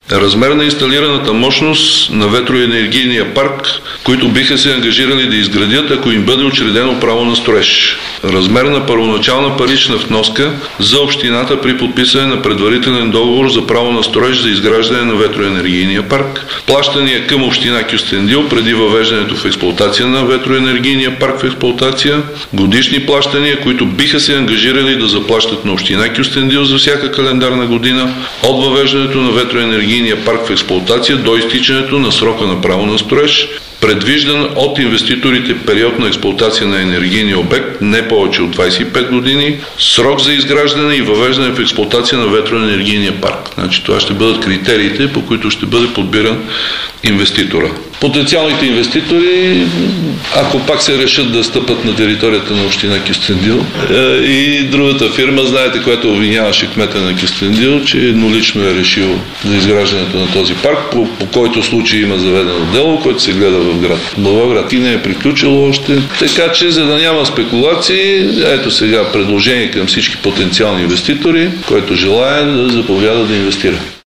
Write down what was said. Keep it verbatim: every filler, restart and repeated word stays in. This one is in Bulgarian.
размер на инсталираната мощност на ветроенергийния парк, които биха се ангажирали да изградят, ако им бъде учредено право на строеж, размер на първоначална парична вноска за общината при подписане на предварителен договор за право на строеж за изграждане на ветроенергийния парк, плащания към община Кюстендил преди въвеждането в експлоатация на ветроенергийния парк в експлоатация, годишни плащания, които биха се ангажирали да заплащат на община Кюстендил за всяка календарна година от въвеждането на ветроенергийния парк в експлоатация до изтичането на срока на право на строеж, предвиждан от инвеститорите период на експлоатация на енергийния обект не повече от двадесет и пет години, срок за изграждане и въвеждане в експлоатация на ветроенергийния парк. Значи, това ще бъдат критериите, по които ще бъде подбиран инвеститора. Потенциалните инвеститори, ако пак се решат да стъпат на територията на община Кюстендил, и другата фирма, знаете, която обвиняваше кмета на Кюстендил, че еднолично е решил за изграждането на този парк, по, по който случай има заведено дело, което се гледа в град Благоевград и не е приключило още. Така че, за да няма спекулации, ето сега предложение към всички потенциални инвеститори, който желае да заповяда да инвестира.